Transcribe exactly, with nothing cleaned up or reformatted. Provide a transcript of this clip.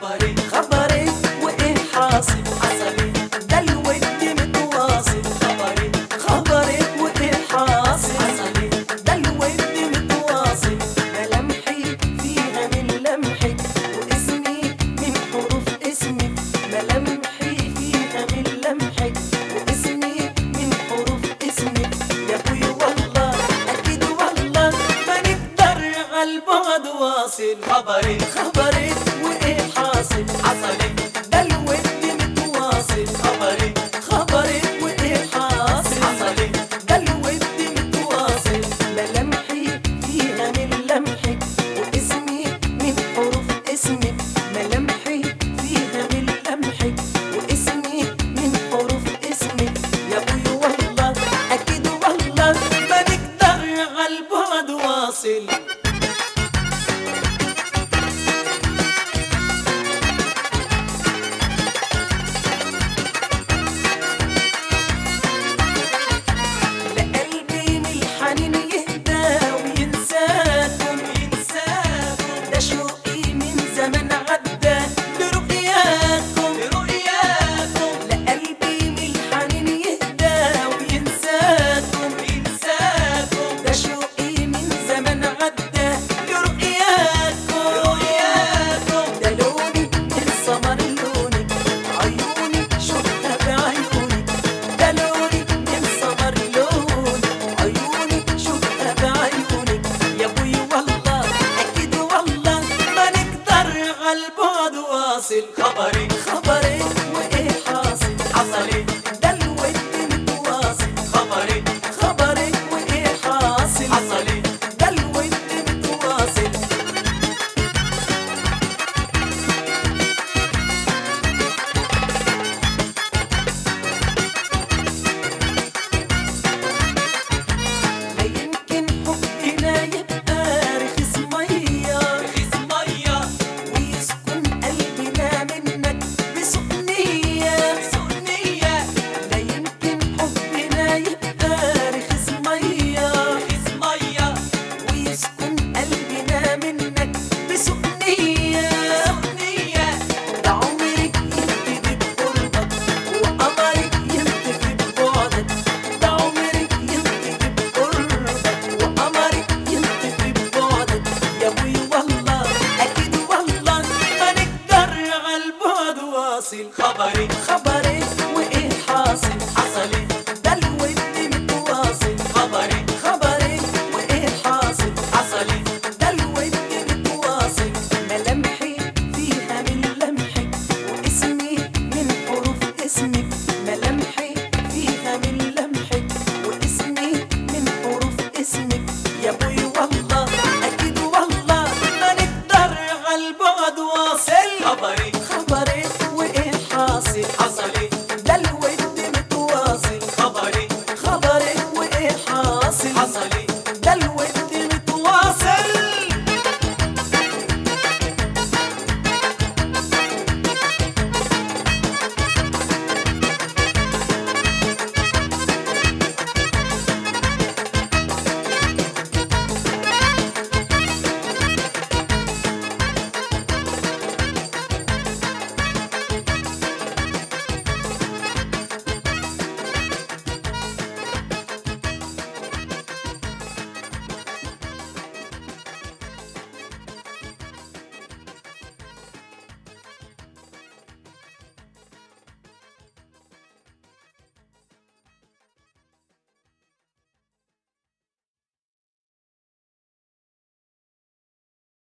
خبري خبري وايه حاصل حصلي ده الود متواصل خبري خبري وايه حاصل حصلي ده الود متواصل ملامحي فيها من لمحك واسمي من حروف اسمك ملامحي فيها من لمحك واسمي من حروف اسمك يا ابوي والله اكيد والله ما نقدر عالبعد واصل خبري خبري وايه حاصل حصلي ده الود متواصل خبري خبري وايه حاصل حصلي ده الود متواصل ملامحي فيها من لمحك واسمي من حروف اسمك ملامحي فيها من لمحك واسمي من حروف اسمك يا ابوي والله اكيد والله ما نقدر عالبعد واصل لقلبي من الحنين يهدى وينساكم ينساكم ده شوقي من زمان عدى لرؤياكم لرؤياكم لقلبي من الحنين يهدى وينساكم ينساكم ده شوقي من زمان عدى لرؤياكم لرؤياكم ده لوني من سمر لونك عيوني شفتها بعيونك ده لوني من سمر لونك عيوني شفتها بعيونك يا ابوي والله اكيد والله ما نقدر عالبعد واصل خبري